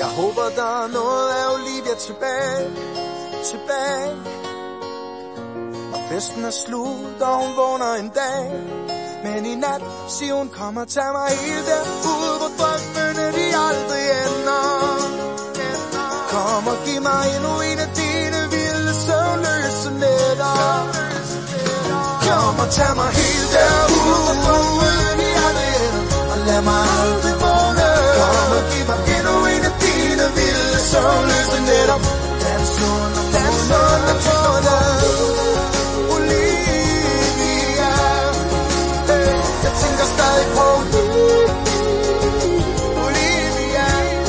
håber, der er noget af Olivia tilbage. Og festen er slut, og hun vågner en dag. Men i nat siger hun, kom og tag mig helt derude, hvor drømmene de aldrig ender. Kom og giv mig endnu en af dine vilde søvnløse nætter. Kom og tag mig helt derude, hvor drømmene de aldrig ender. Og lad mig aldrig vågne. Kom og giv mig endnu en af dine vilde søvnløse nætter. Dans under månen. Olivia, jeg tænker stadig på Olivia.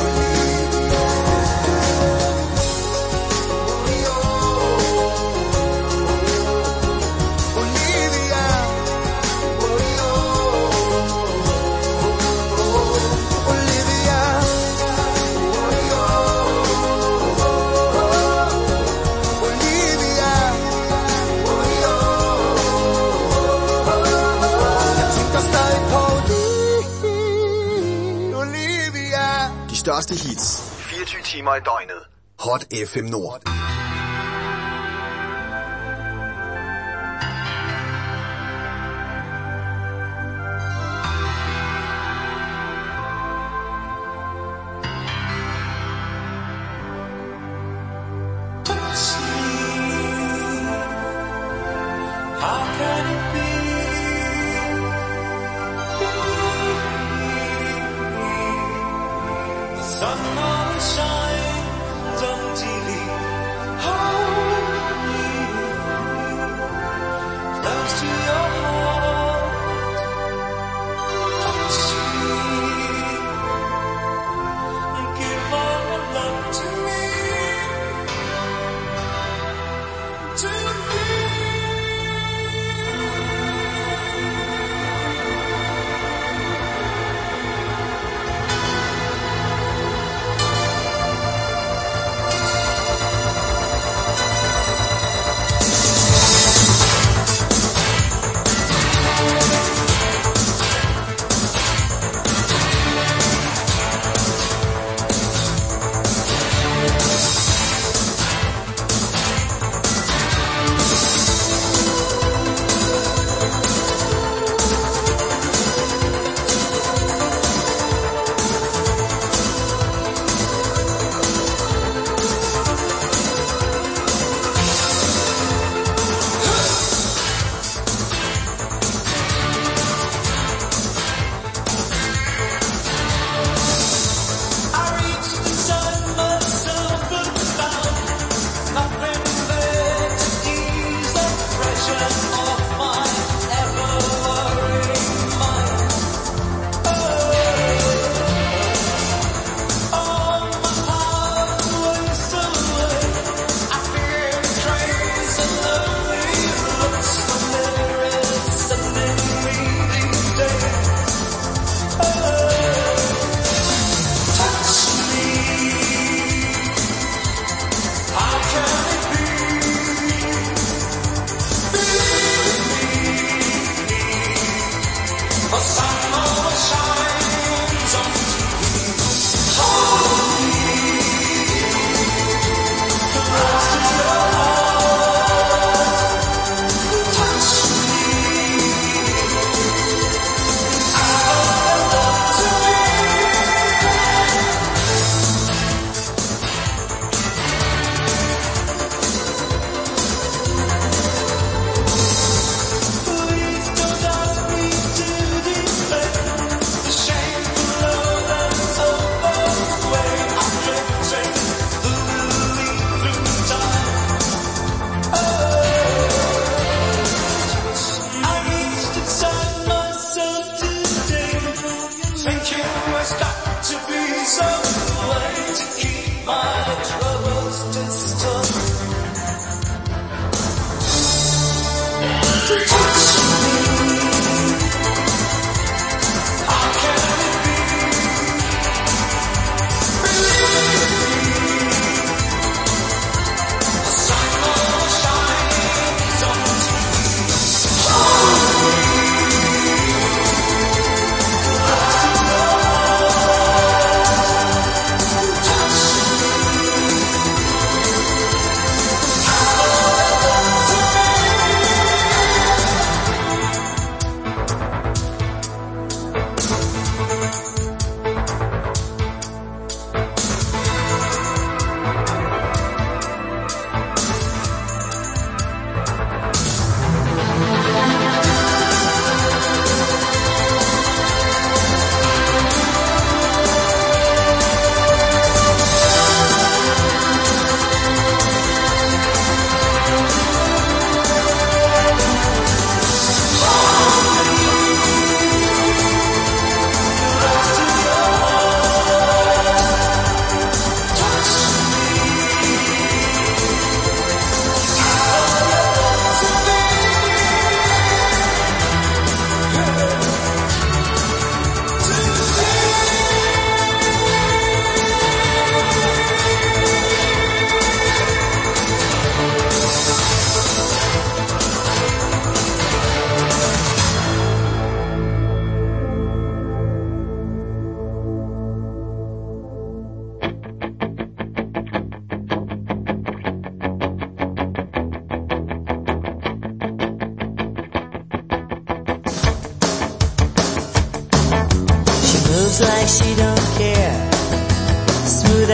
Største hits 24 timer i døgnet. Hot FM Nord.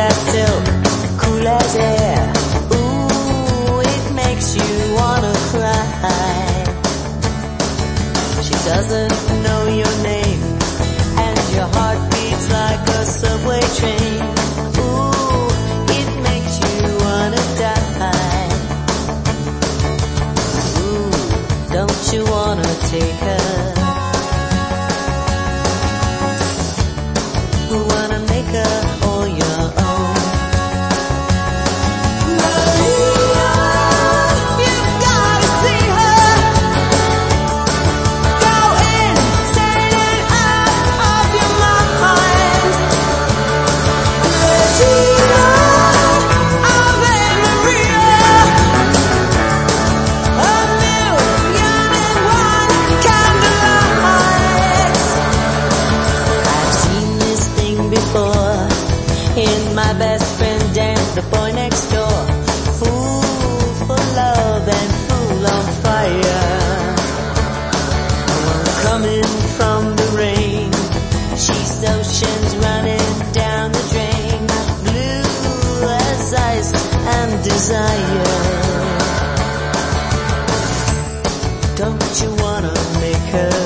as silk, cool as air. Ooh, it makes you wanna cry. She doesn't know your name, and your heart beats like a subway train. Ooh, it makes you wanna die. Ooh, don't you wanna take her? Who wanna make her all your own? Maria, you've gotta see her. Go insane and out of your mind. Regina, Ave Maria, a million and one candlelights. I've seen this thing before in my best friend Dan, the boy next door. Fool for love and fool on fire. One coming from the rain, she's oceans running down the drain. Blue as ice and desire. Don't you wanna make her?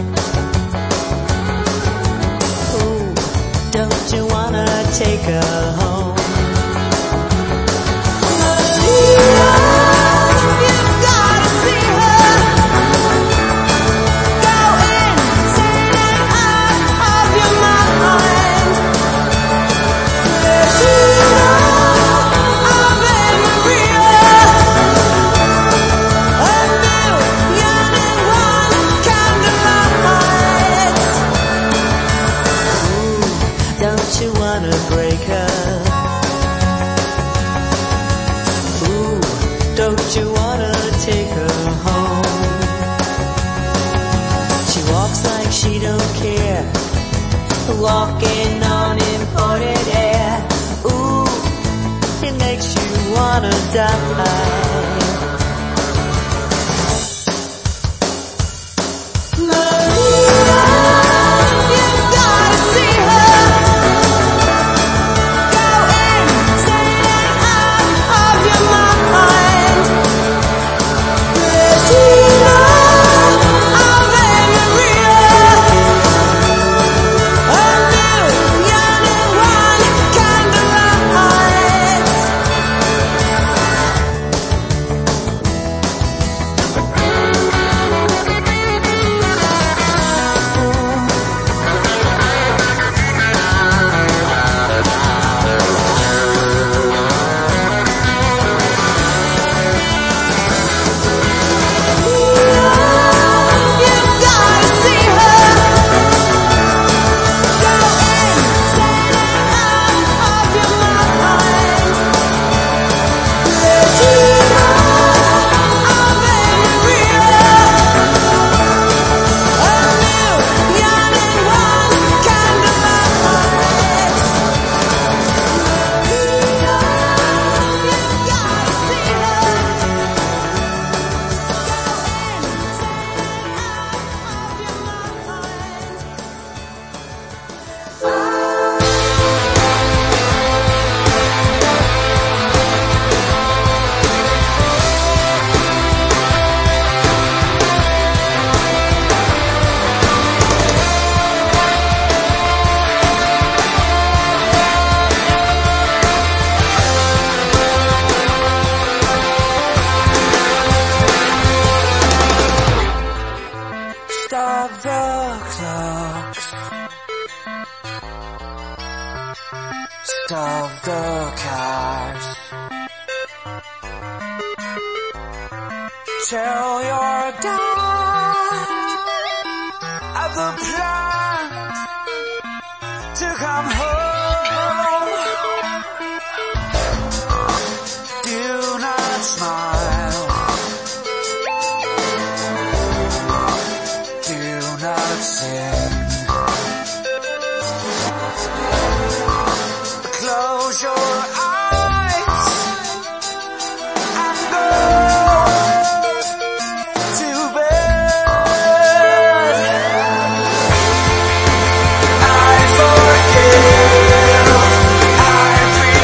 Ooh, don't you wanna take her home? Maria, you've gotta see her. Go insane and out of your mind. Regina, Ave Maria, a million and one candlelights. Ooh, don't you wanna break her? Ooh, don't you wanna take her home? She walks like she don't care, walking on imported air. Ooh, it makes you wanna die. Maria, you've gotta see her. Go insane and out of your mind. Regina, Ave Maria, a million and one candlelights. You've gotta see her. Go insane and out of your mind. Regina, Ave Maria, a million and one candlelights. You've gotta see her. Stop the clocks. Stop the cars. Tell your dad at the plant to come home. Do not smile. Do not sing. Close your eyes and go to bed. I forgive. I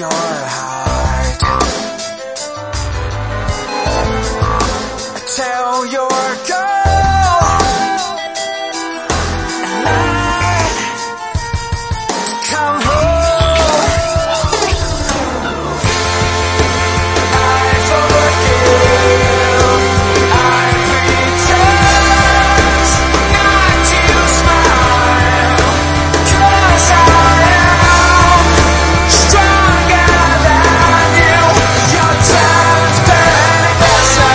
your heart. Tell your girl and come home. I forgive. I pretend not to smile, 'cause I am stronger than you. Your time's burning vessel.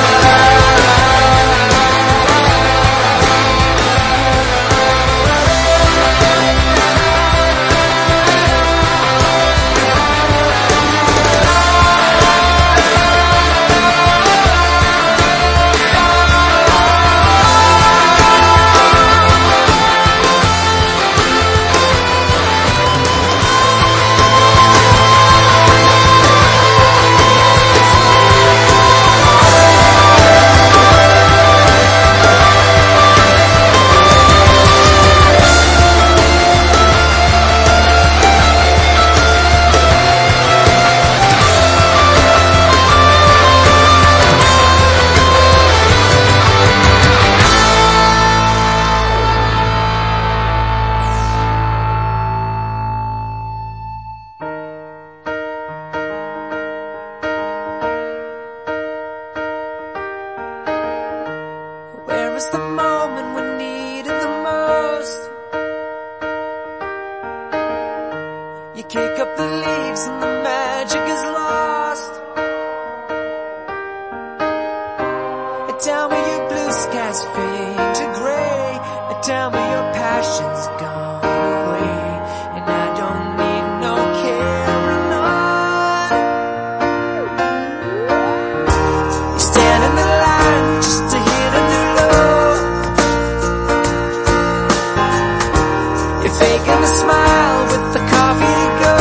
Where is the moment we needed the most? You kick up the leaves and the magic is lost. And tell me your blue skies fade to gray, and tell me your passion's gone away, and I don't need no carrying on. You stand in the line just to hit a new low. You're faking a smile with the coffee to go.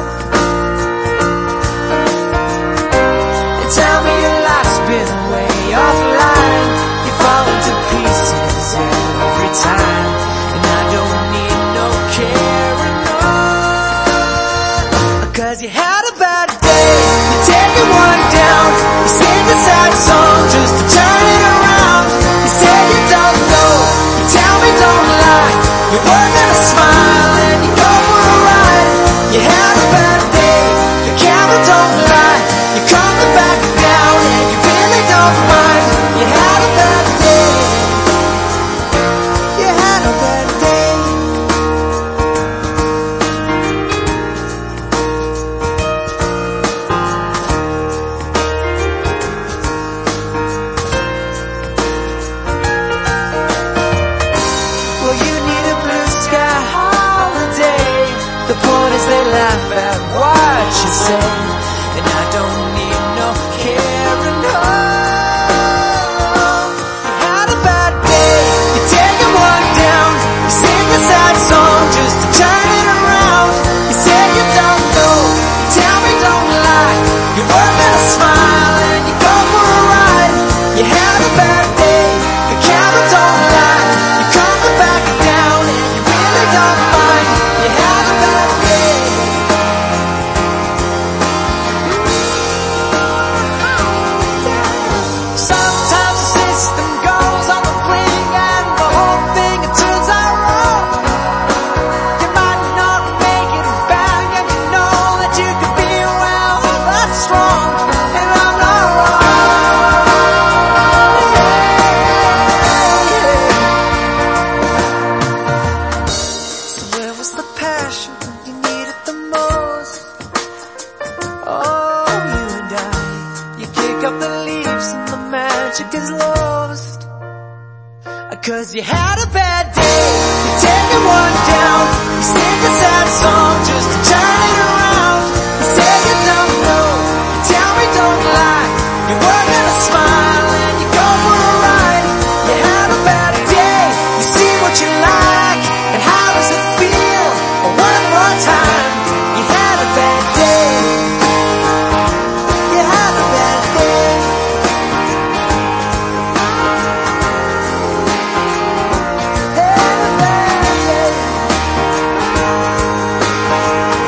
And tell me your life's been way offline. You fall into pieces every time, and I don't need no carrying on. 'Cause you had a bad day, you take it one down, you sing a sad song just to turn it around. You say you don't know, you tell me don't lie, you work on a smile and you go for a ride. You had a bad day, the camera don't lie, you come back down and you really don't mind. You had a bad day, you had a bad day. Well, you need a blue sky holiday. The point is they laugh at what you say, and I don't need no carrying on. You had a bad day, you take it one down, you sing a sad song just to turn it around. You say you don't know, you tell me don't lie, you work on a smile and you go for a ride. You had a bad day, the camera don't lie, you come back down and you really don't mind. You had a bad day. Sometimes the system goes on the blink and the whole thing it turns out wrong. You might not make it back and you know that you could be well, that's wrong, and I'm not wrong. So where was the passion when you needed the most? Oh, you and I, you kick up the leaves and the magic is lost. 'Cause you had a bad day, you take it one down, you sing a sad song just to turn it around. You say you don't know, you tell me don't lie, you work on a smile and you go for a ride. You had a bad day, you see what you like, and how does it feel? One more time, you had a bad day, you had a bad day. Had a bad day.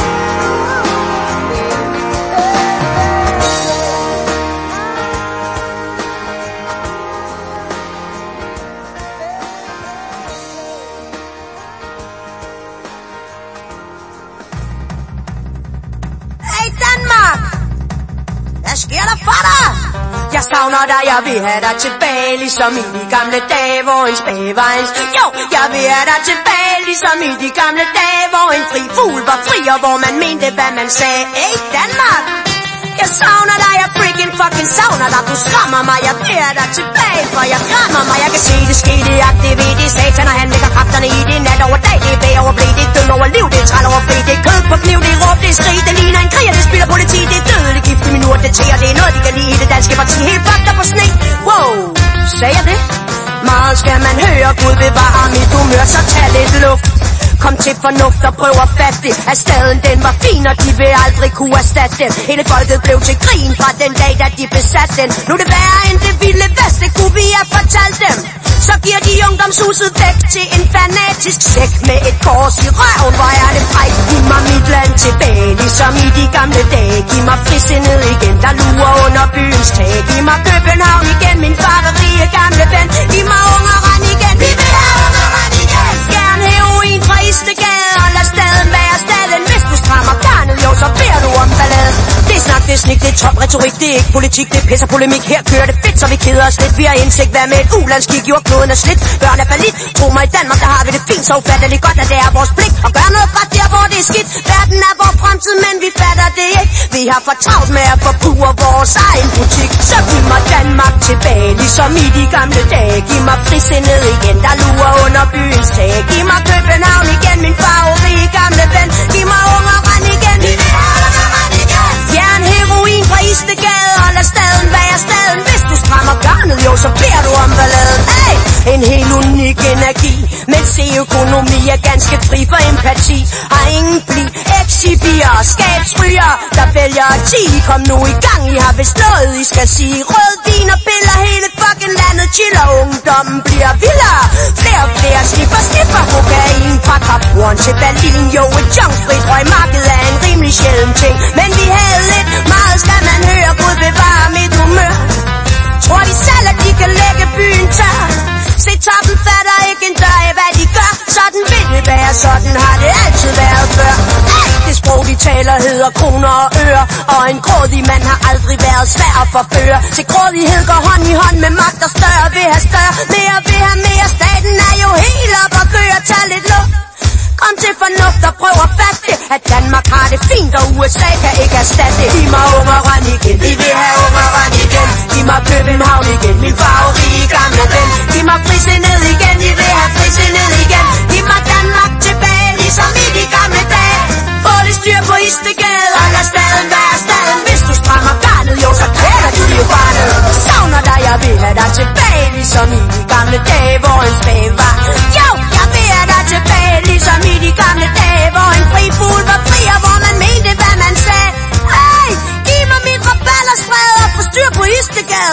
der for dig? Jeg savner dig, jeg vil have dig tilbage, ligesom i de gamle dage, hvor en spage var en... Jo, jeg vil have dig tilbage, ligesom i de gamle dage, hvor en fri fugl var fri, og hvor man mente, hvad man sagde. Hey, Danmark! Jeg savner dig, jeg freaking fucking savner dig. Du skræmmer mig, jeg vil have dig tilbage, for jeg krammer mig. Jeg kan se det ske, det aktivere, det satan, og han lægger kræfterne i det nat over dag. Det er bag over blæ, det er død over liv, det er træl over fri. Det er kød på kniv, det er råb, det er skrig. Det ligner en krig, og det spiller politi. Det er dødelig gift i minut, det tæer. Det er noget, de kan lide i det danske parti. Helt fucked up på sne. Wow, sagde jeg det? Meget skal man høre, Gud bevare mit humør, så tag lidt luft. Kom til fornuft og prøv at fatte det, at staden den var fin, og de vil aldrig kunne erstatte den. Hele folket blev til grin fra den dag, da de besatte den. Nu er det værre end det vilde vest, det kunne vi have fortalt dem. Så giver de ungdomshuset væk til en fanatisk sæk med et kors i røven. Hvor er det fræk, giv mig mit land tilbage, ligesom i de gamle dage. Giv mig frisindet igen, der lurer under byens tag. Giv mig København igen, min farverige gamle ven. Giv mig Ungeren igen, vi vil have Ungeren igen. Gerne heroin fra Istegade, og lad staden være staden. Hvis du strammer garnet, jo, så beder du om ballade. Det er snak, det er snik, det er top retorik, det er ikke politik, det er pis og polemik. Her kører det fedt, så vi keder os lidt. Vi har indsigt, hvad med et ulandskig, jord, kloden er slidt. Børn er falit, tro mig, i Danmark, der har vi det fint. Så ufatteligt godt, at det er vores pligt at gøre noget godt der, hvor det er skidt. Verden er vores fremtid, men vi fatter det ikke. Vi har for travlt med at forpure vores egen butik. Så giv mig Danmark tilbage, ligesom i de gamle dage. Giv mig frisindet igen, der lurer under byens tag. Giv mig København igen, min farverige gamle ven. Giv mig Ungeren igen, vi vil have Ungeren igen. Jern, heroin fra Istegade, og lad staden være staden. Hvis du strammer garnet, jo, så beder du om balladen. Hey! En helt unik energi, men se økonomi er ganske fri for empati. Har ingen bli, exibier, skabsryger, der vælger at 10. Kom nu i gang, I har vist noget, I skal sige. Rød vin og piller, hele fucking landet chiller. Ungdommen bliver vildere, flere og flere sniffer kokain. Fra Kapuren til Berlin, jo, et junkfrit røgmarked er en rimelig sjælden ting. Men vi havde lidt, meget skal man høre, Gud bevare mit humør. Tror de selv, at de kan lægge byen tør? Se, toppen fatter ikke en dør af, hvad de gør. Sådan vil det være, sådan har det altid været før. Det sprog, de taler, hedder kroner og øre. Og en grådig mand har aldrig været svær at forføre. Til grådighed går hånd i hånd med magt og større. Vil have større, mere vil have mere. Staten er jo helt op og køre, tag lidt luft. Kom til fornuft og prøv at fatte det, at Danmark har det fint, og USA kan ikke erstatte det. Giv mig Ungeren igen, vi vil have Ungeren igen. Giv mig København igen, min farverige gamle ven. Giv mig frisindet igen, vi vil have frisindet igen. Giv mig Danmark tilbage, ligesom i de gamle dage. Få det styr på Istegade, og lad staden være staden. Hvis du strammer garnet, jo, så kæler du jo barnet. Savner dig, jeg vil have dig tilbage, ligesom i de gamle dage, hvor en spage var. Jo, jeg vil have dig tilbage, ligesom i de gamle dage, hvor en fri fugl var fri, og hvor man mente, hvad man sagde. Hey, giv mig mit rabalderstræde og få styr på Istegade.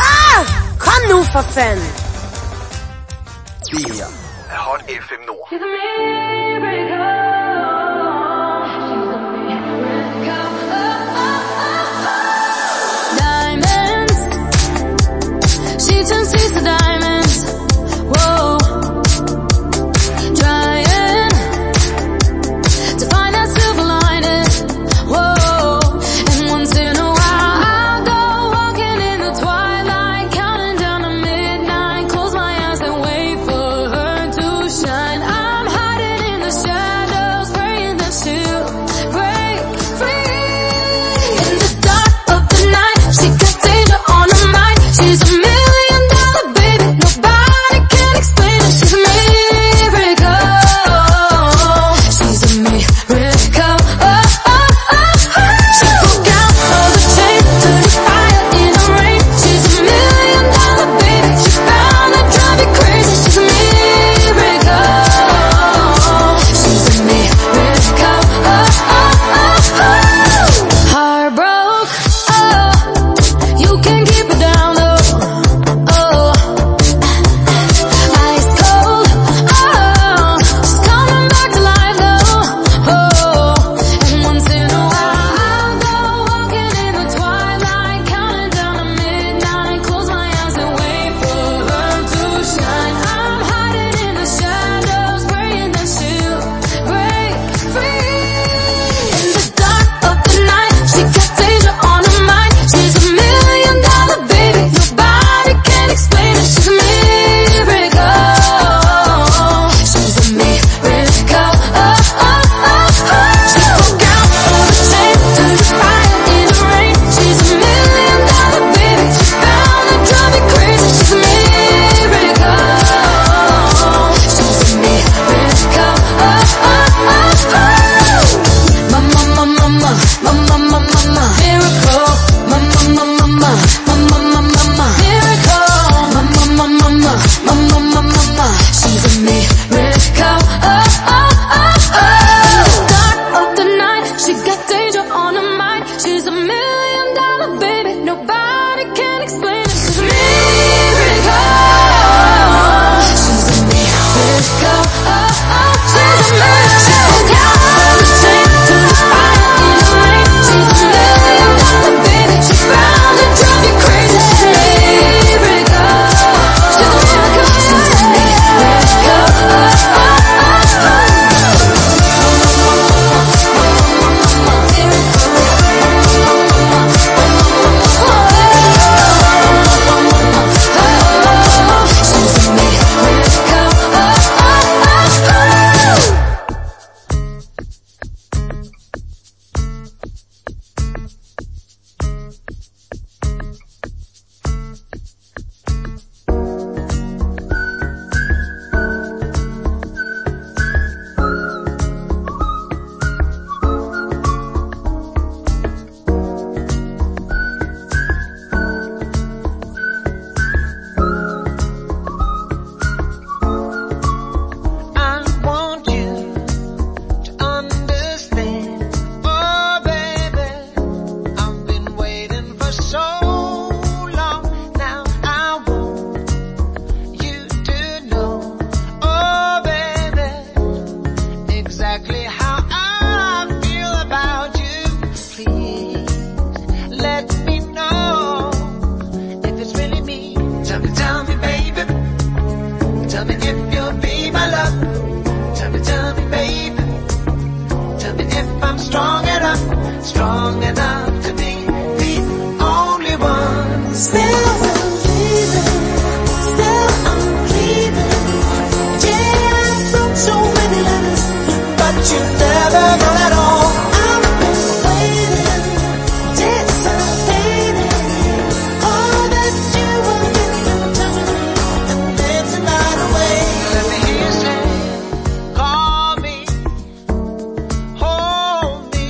Kom nu for fanden. Det her er Hot FM Nord. Diamonds, she turns to diamonds. Whoa. Trying to find that silver lining. Whoa. And once in a while I go walking in the twilight, counting down to midnight. Close my eyes and wait for her to shine. I'm hiding in the shadows. Strong enough to be the only one. Still I'm breathing, still I'm breathing. Yeah, I wrote so many letters, but you never know at all. I've been waiting, anticipating all that you will get from touching me and dancing night away. Let me hear you say, call me, hold me.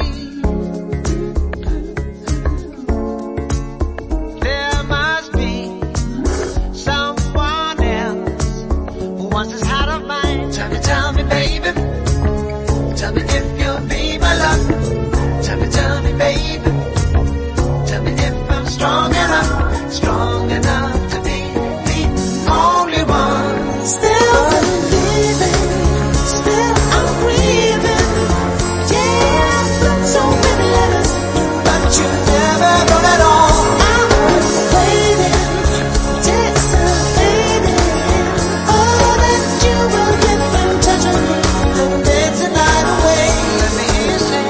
There must be someone else who wants this heart of mine. Tell me, baby. Tell me if you'll be my love. Tell me, baby. Tell me if I'm strong enough to be the only one. Still believing, still I'm breathing. Yeah, I've wrote so many letters, but you never wrote at all. I'm waiting, anticipating all that you will get from touching me and dancing night away. Let me hear you say,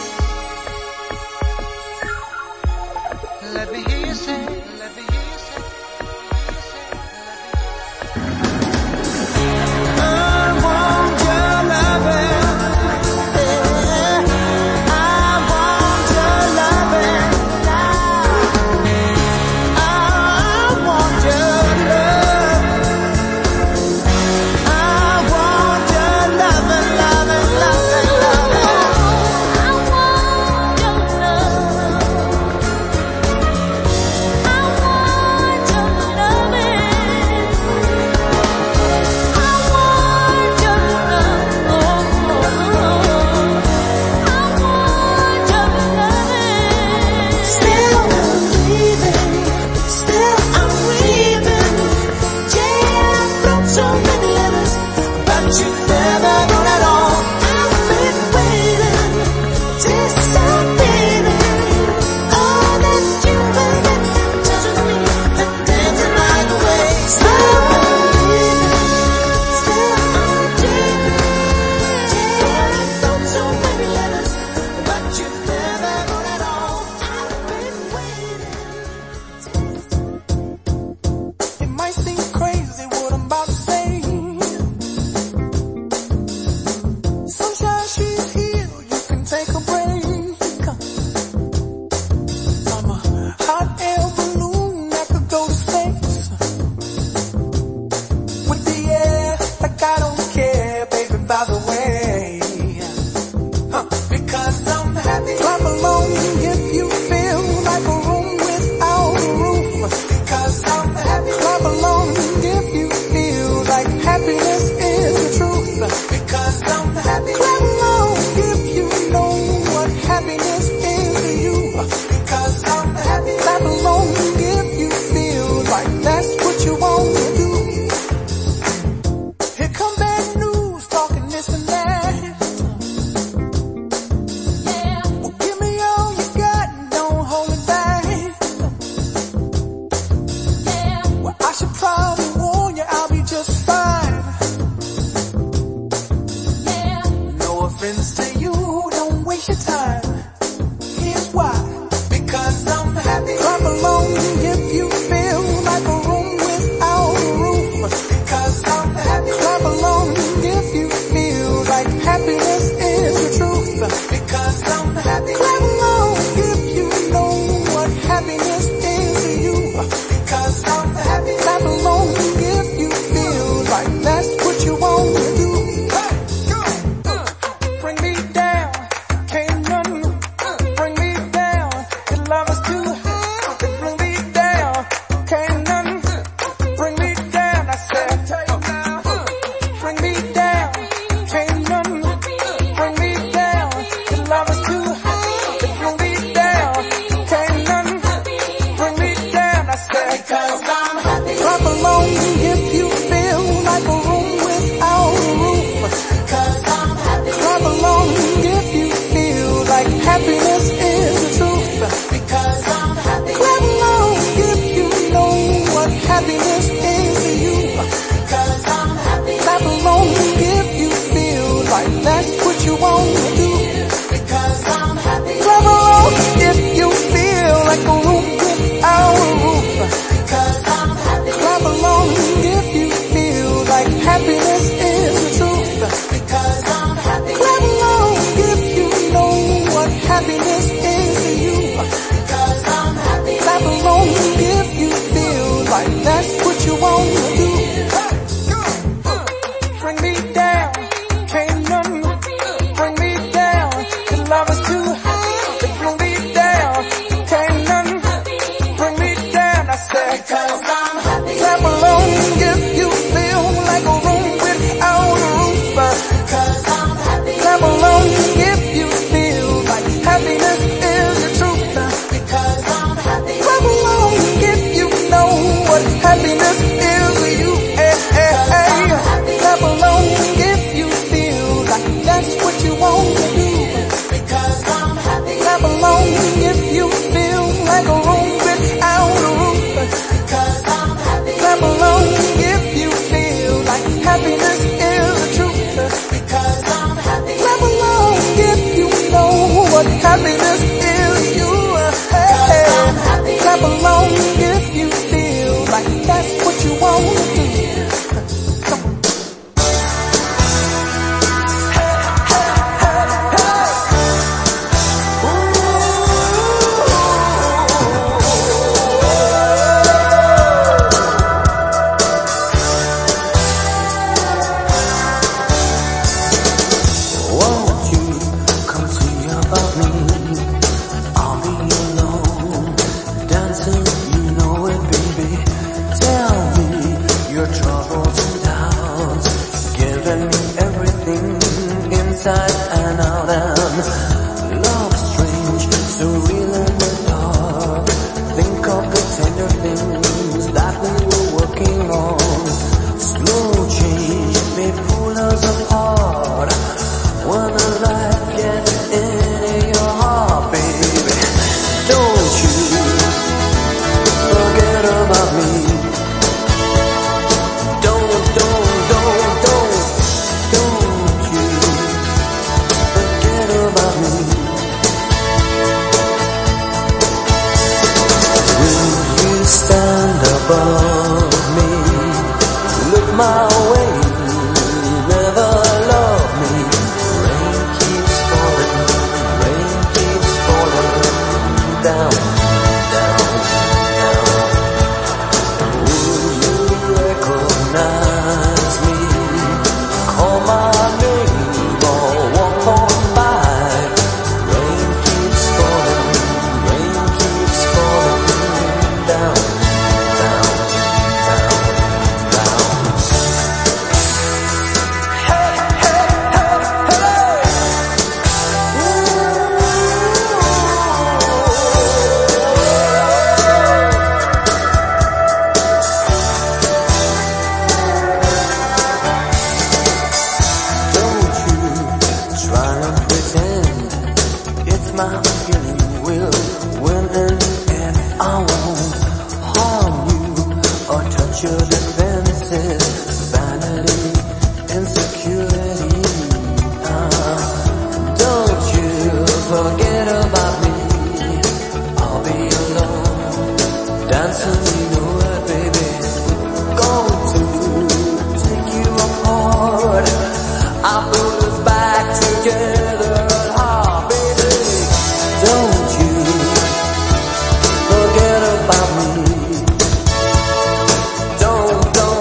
let me hear you say, let me hear you say, I want your loving, yeah. I want your loving now. I want your love. I want your loving, loving, loving, loving. I want your love. I above me. Look my way, never love me. Rain keeps falling down, down, down. Will you recognize me? Call my name or walk on by. Rain keeps falling down, down, down, down. Hey, hey, hey, hey. Don't you try and pretend it's my feeling will win in the end. I won't harm you or touch your defenses. Vanity, insecurity. Don't you forget about me. I'll be alone, dancing, you know it, baby. Going to take you apart. I'll put us back together. Ah, baby, don't you forget about me. Don't you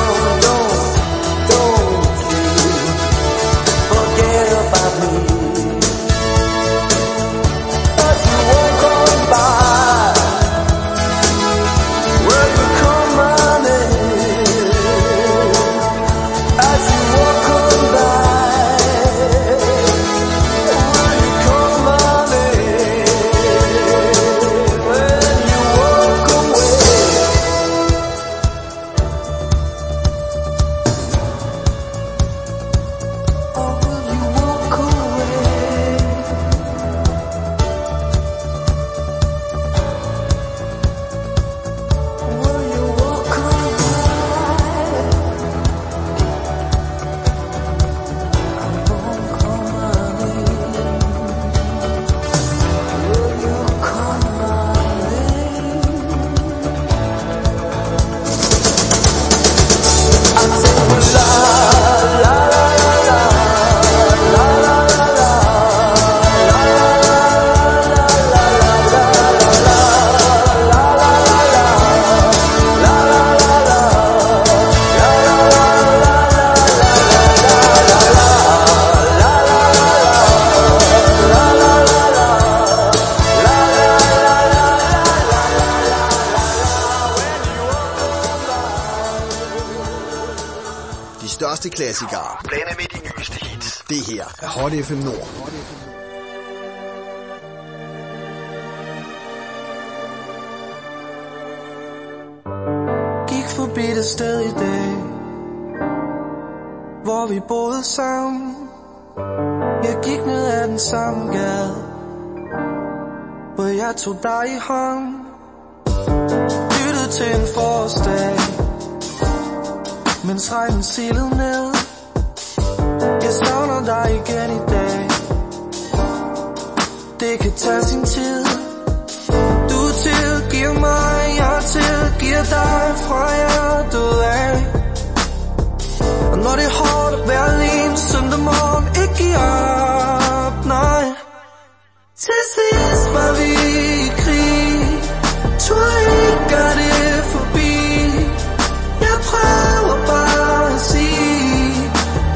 forget about me. As you walk on by, will you come running? As you walk on by, will you come running? When you walk away, or will you walk away? Will you walk away? I won't come running. Will you come running? I sing la la la la la la la De største klassikere. Blande med de nyeste hits. Det her er Hot FM Nord. Gik forbi det sted i dag, hvor vi boede sammen. Jeg gik ned ad den samme gade, hvor jeg tog dig i hånd. Lyttede til en forårsdag, mens regnen silede ned. Jeg savner dig igen i dag. Det kan tage sin tid. Du tilgiver mig, jeg tilgiver dig fra hjertet af. Og når det er hårdt at være alene søndag morgen, ikke give op, nej. Til sidst var vi i krig, tror ikke gør det forbi. Jeg prøver bare at sige,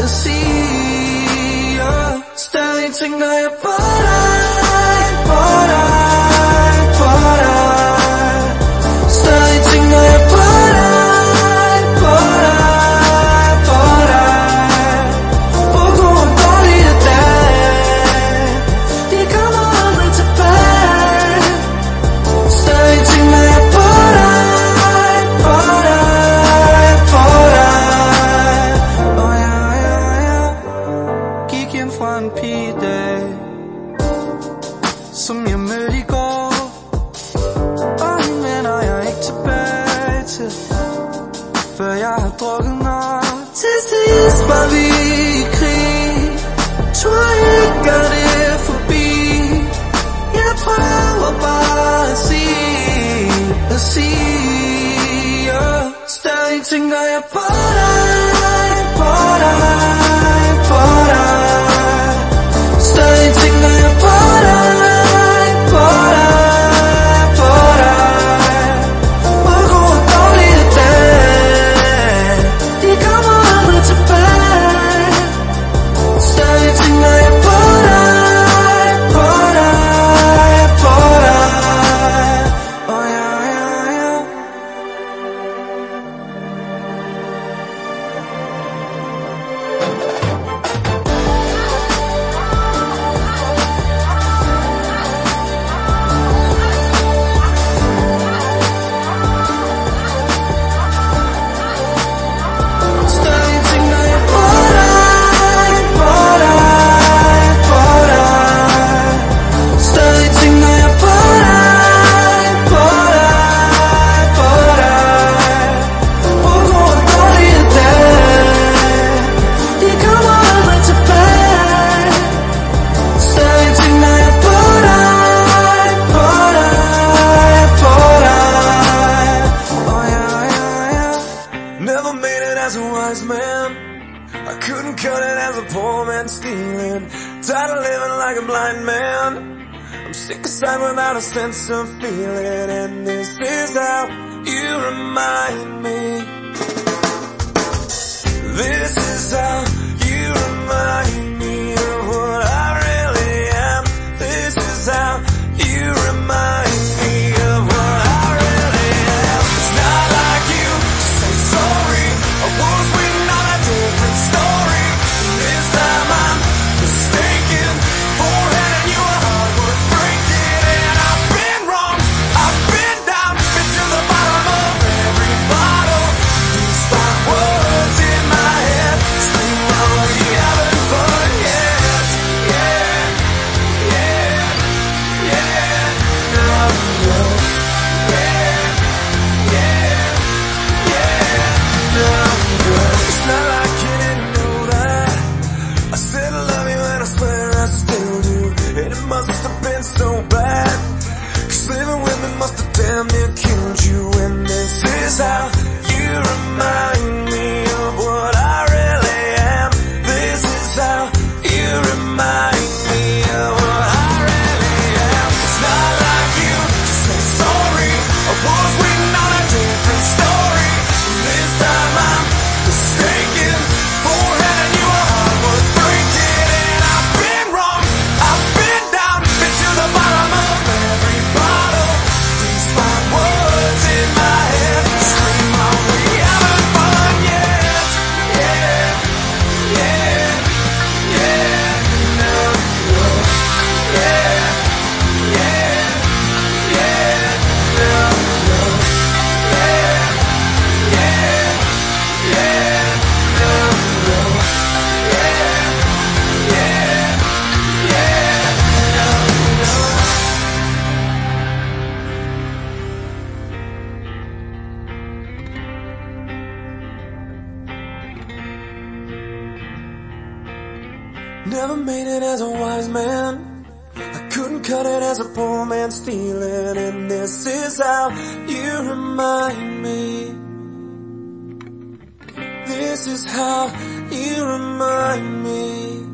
stadig tænker jeg på dig, på dig, på dig. Stadig tænker jeg på dig, på dig, på dig. På gode og dårlige dage, de kommer aldrig tilbage. Stadig tænker jeg på dig, på dig, på dig. Oh ja, ja, ja. Gik hjem fra en pigedag, som jeg mødte i går. Og hende vender jeg ikke tilbage til, før jeg har drukket nok. Til sidst var vi i krig, tror ikke gør det forbi. Jeg prøver bare at sige, Stay 거야 Stay 거야 울고 떨릴 때 네가 뭐하면 좁아 Stay 거야 Oh yeah, yeah, yeah. Never made it as a wise man. I couldn't cut it as a poor man stealing. Tired of living like a blind man. I'm sick aside without a sense of feeling. And this is how you remind me. This is how you remind me of what I really am. This is how you remind me of what I really am. It's not like you to say sorry. I was waiting on a different story. And this time I'm mistaken. Forehanding you a heart worth breaking. And I've been wrong, I've been down, been to the bottom of every bottle. These 5 words in my head scream, oh, we haven't fun yet. Yeah, yeah, yeah, no, no. Yeah, yeah, yeah, no, no. It's not like you didn't know that I said I love you and I swear I still do. And it must have been so bad, 'cause living with me must have damn near killed you. And this is how you remind me of what I really am. This is how you remind me of what I really am. It's not like you to say sorry. I was waiting on a different story. And this time I'm mistaken. Forehanding you a heart worth breaking. And I've been wrong, I've been down, been to the bottom of every bottle. These 5 words in my head scream, oh, we haven't fun yet. Yeah, yeah, yeah, no, no. Yeah, yeah, yeah, no, no. Yeah, yeah, yeah, no, no. Yeah, yeah, yeah, no, no. Never made it as a wise man. I couldn't cut it as a poor man stealing. And this is how you remind me. This is how you remind me.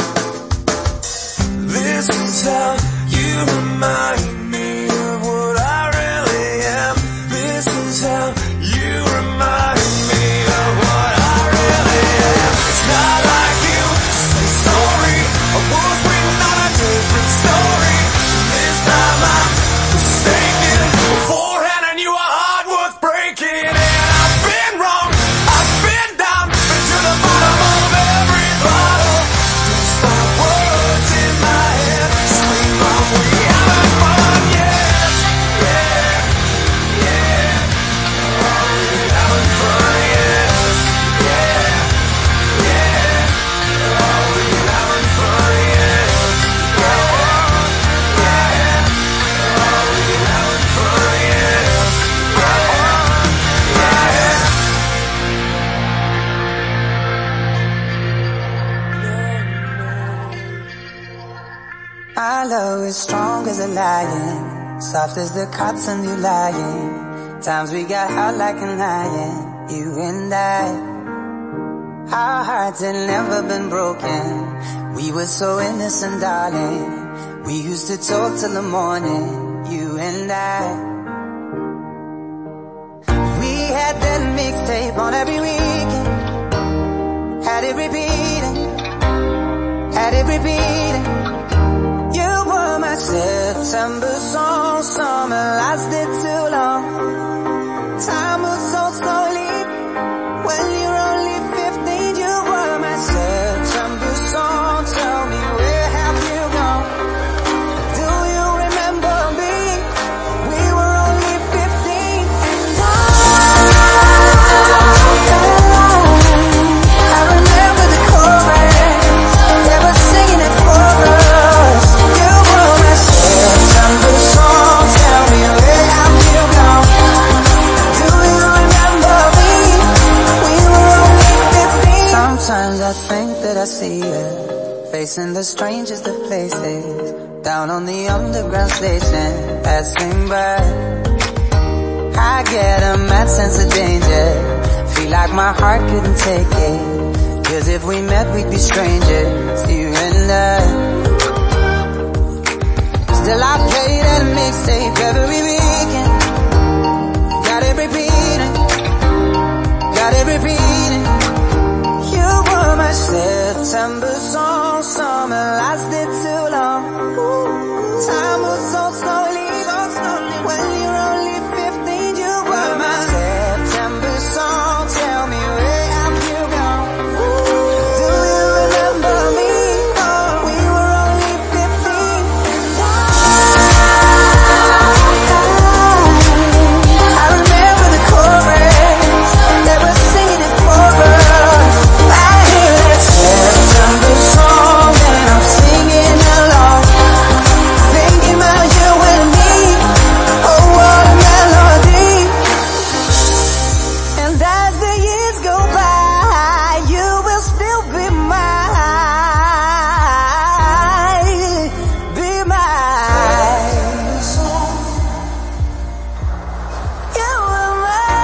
This is how you remind me of what I really am. This is how you remind me of what I really am. It's not like you to say sorry. I was waiting on a different story. And this time I'm mistaken. Beforehand you a heart worth breaking. And I've been wrong, I've been down, been to the bottom of every bottle. These 5 words in my head scream, oh, we haven't fun yet. Yeah, yeah, oh, we haven't fun yet. Yeah, yeah, oh, we haven't fun yet. Yeah, yeah, oh, we haven't fun yet. Our love is strong as a lion, soft as the cotton you lying. Times we got hot like an iron. you and I. Our hearts had never been broken. We were so innocent, darling. We used to talk till the morning, you and I. We had that mixtape on every weekend. Had it repeating, had it repeating. You were my September song, summer lasted too long. Time moves so slowly when you're only 15. You were my September song. Tell me, where have you gone? Do you remember me? We were only 15. And I remember the chorus. They were singing it for us. You were my September song. Tell me, where have you gone? Do you remember me? We were only 15. Sometimes I think that I see you facing the strangest of places, down on the underground station, passing by. I get a mad sense of danger, feel like my heart couldn't take it, 'cause if we met we'd be strangers, you and I. Still I play that mixtape every weekend. Got it repeating, got it repeating. You were my September song, summer lasted too long. Time moves so slowly, when you're only 15. You were my September song. Tell me, where have you gone? Do you remember me? Oh, we were only 15. I remember the chorus. They were singing it for us. I hear that September song and I'm singing along, thinking about you and me. Oh, what a melody. And as the years go by, you will still be mine, be mine. You were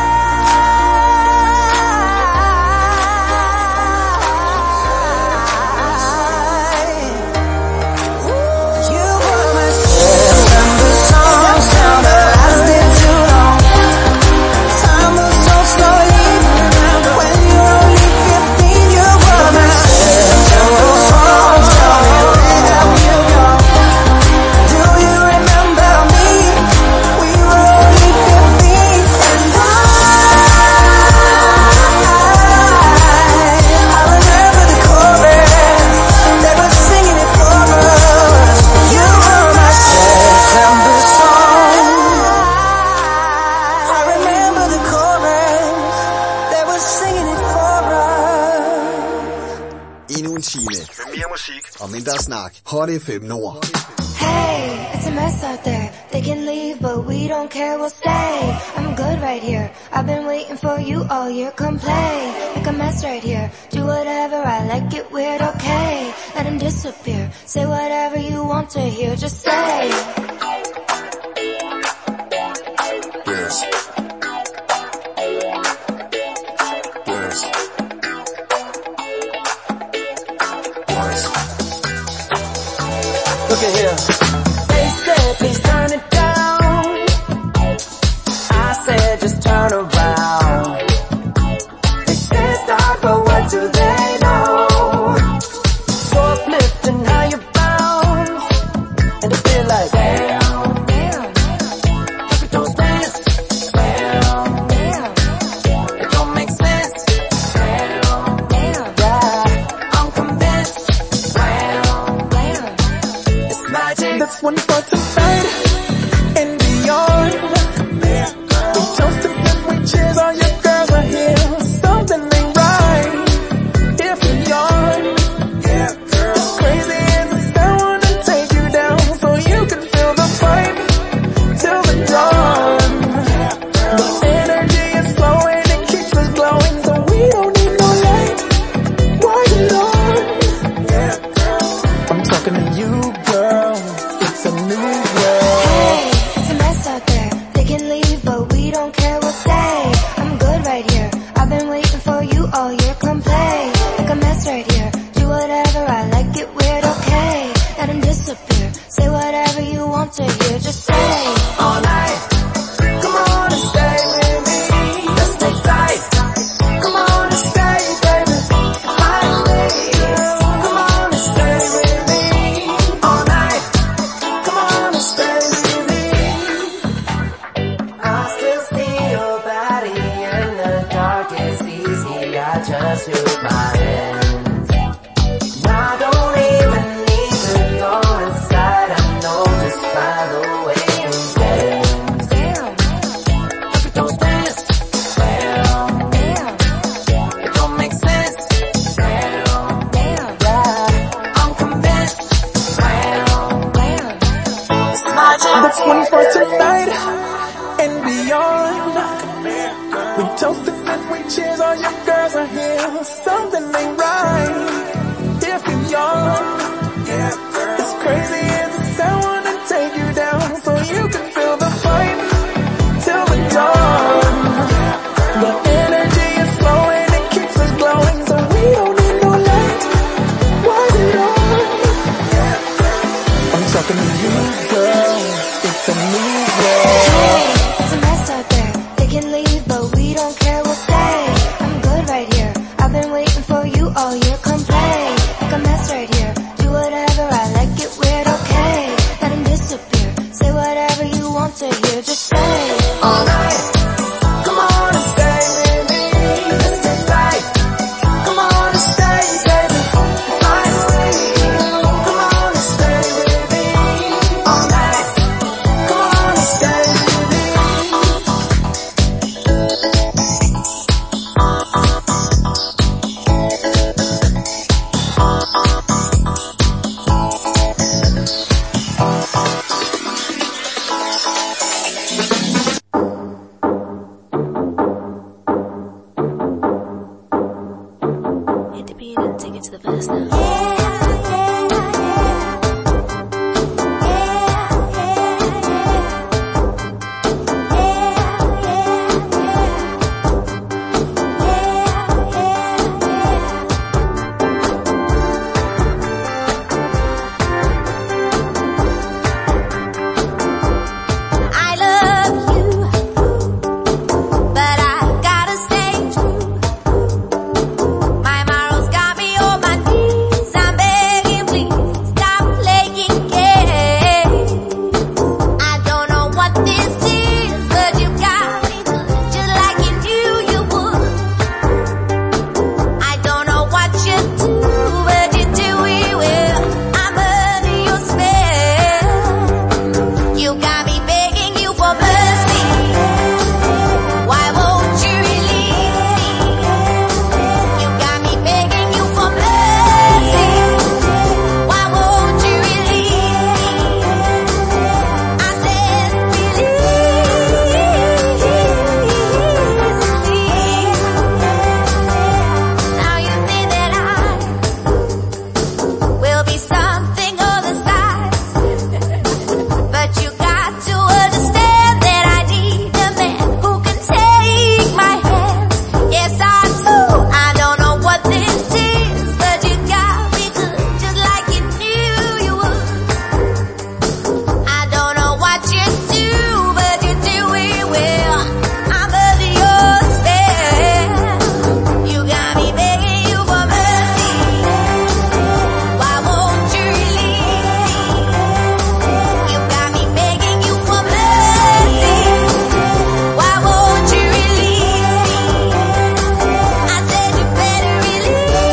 mine. You were my September song, summer lasted too long. Time moves so slowly when you're only 15. You were my September song. Tell me, where have you gone? Do you remember me? We were only 15. And I remember the chorus. They were singing it for us. You were my September song. I remember the chorus. They were singing it for us. Endnu en time Med mere musik. og mindre snak. Hot FM Nord. Hey, it's a mess out there. They can leave, but we don't care, we'll stay. I'm good right here. I've been waiting for you all year. Come play, make a mess right here. Do whatever, I like it weird, okay. Let him disappear. Say whatever you want to hear, just say. Yes. Yes. Look at here. They said, please turn it down. I said, just turn around. They said, stop, but what do they know? Forklifting how you bounce, and it feel like damn, damn. Look at those dance, damn, damn. It don't make sense, damn, damn. Yeah, I'm convinced, damn, damn. It's magic. That's one for tonight and beyond. We toasted and we cheers, all your girls are here. Something ain't right if we yawn. It's crazy and I wanna take you down so you can feel the vibe till the dawn. The energy is flowing, it keeps us glowing, so we don't need no light. Why you on? I'm talking to you, girl. It's a new world. Hey, it's a mess out there. They can leave, but we don't care, we'll stay. I'm good right here. just use my hands. I don't even need to go inside. I know just by the way you dance. It don't dance. It don't make sense. I'm convinced. It's my job. That's one for tonight and beyond. We toasted and we cheers, all your girls are here. Something ain't right if you're young. It's crazy as it sounds, wanna take you down so you can feel the fight till the dawn. The energy is flowing, it keeps us glowing, so we don't need no light. Why is it on? I'm talking to you, girl. It's a new world. It's a mess out there. They can leave, but we don't care, we'll stay. I'm good right here. I've been waiting for you all year. Come play. Make a mess right here. Do whatever, I like it weird, okay. Let him disappear. Say whatever you want to hear, just say. All night. Come on and stay with me. Let's get right. Come on and stay, baby. Finally. Come on and stay with me. All night. Come on and stay with me. Hit the beat and take it to the verse now. I love you, but I gotta stay true. My morals got me on my knees. I'm begging, please stop playing games. I don't know what this is, but you got me just like you knew you would. I don't know what you do, but you do it well. I'm under your spell. You got me begging you for mercy. Why won't you release me? You got me begging you for mercy. Why won't you release me? I said release me. Now you think that I will be something on the side. But you got to understand that I need a man who can take my hands. Yes, I do. I don't know what this is, but you got me good, just like you knew you would. I don't know what you do, but you do it well. I'm under your spell. You got me begging you for mercy. Why won't you release me? You got me begging you for mercy. Why won't you release me? I said you better release me.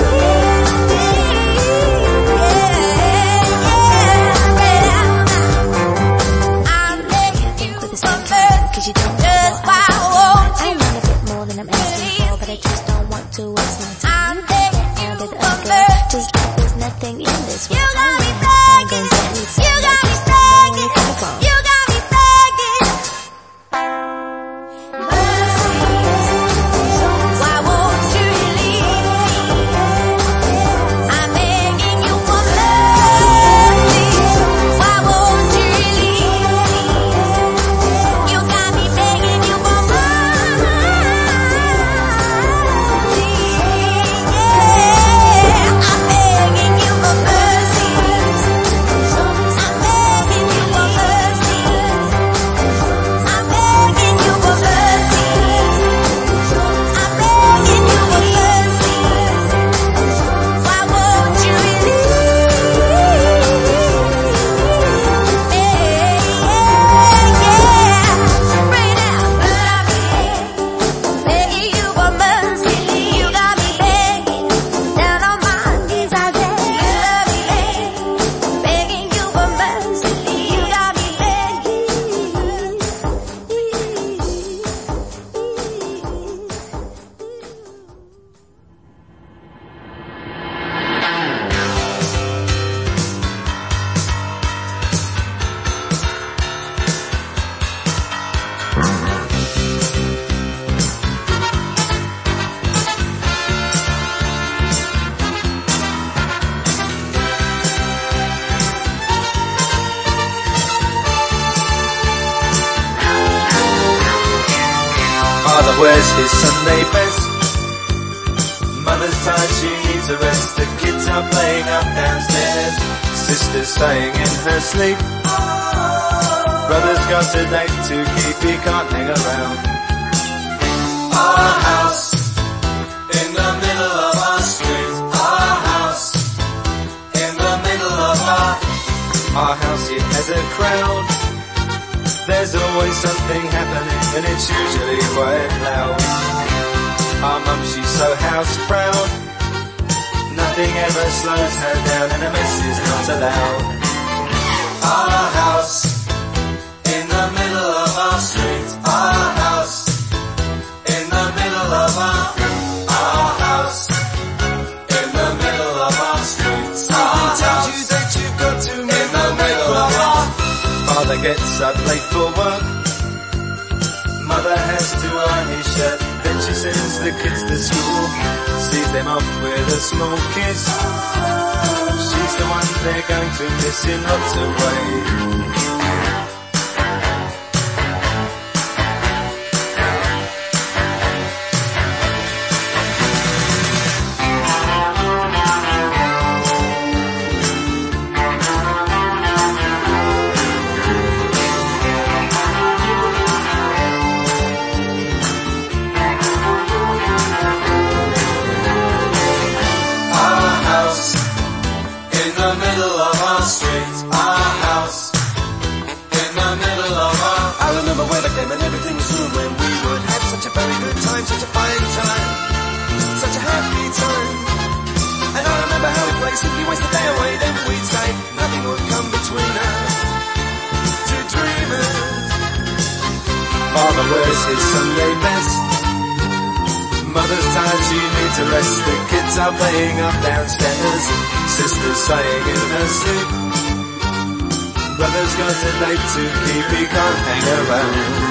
I'm begging you for mercy. Cause you don't know Just what why won't I you? want a bit more than I'm asking for, but I just don't want to waste my time. I'm begging you With for a girl, mercy. just like there's nothing in this You world. got me I'm begging. gonna need You someone got me just to know where you come begging. from. You got me begging. Mercy. Why won't you release me? I'm begging you for mercy. Why won't you release me? You got me begging Father wears his Sunday best. Mother's tired, she needs a rest. The kids are playing up downstairs. Sister's staying in her sleep. Brother's got a date to keep, he can't hang around. Our house in the middle of our street. Our house in the middle of our house, it has a crowd. There's always something happening and it's usually quite loud. Our mum, she's so house proud. Nothing ever slows her down and a mess is not allowed. Our house in the middle of our street. Our house in the middle of our house in the middle of our street. Somebody tells you that you've got to in the middle of our. Father gets up late for work. Mother has to iron his shirt. Then she sends the kids to school, sees them off with a small kiss. She's the one they're going to miss in lots of ways. And everything was soon when we would have such a very good time, such a fine time, such a happy time. And I remember how we'd play, simply waste the day away, then we'd say nothing would come between us, two dreamers. Father wears his Sunday best. Mother's tired, she needs a rest. The kids are playing up downstairs. Sister's staying in her sleep. Brother's got a date to keep, he can't hang around.